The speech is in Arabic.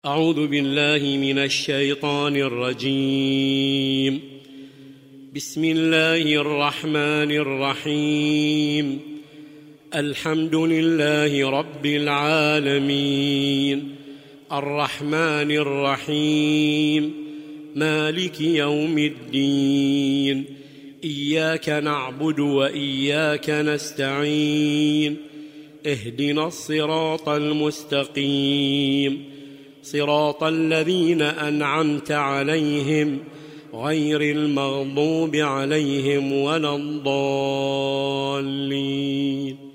أعوذ بالله من الشيطان الرجيم. بسم الله الرحمن الرحيم. الحمد لله رب العالمين، الرحمن الرحيم، مالك يوم الدين، إياك نعبد وإياك نستعين، اهدنا الصراط المستقيم، صراط الذين أنعمت عليهم غير المغضوب عليهم ولا الضالين.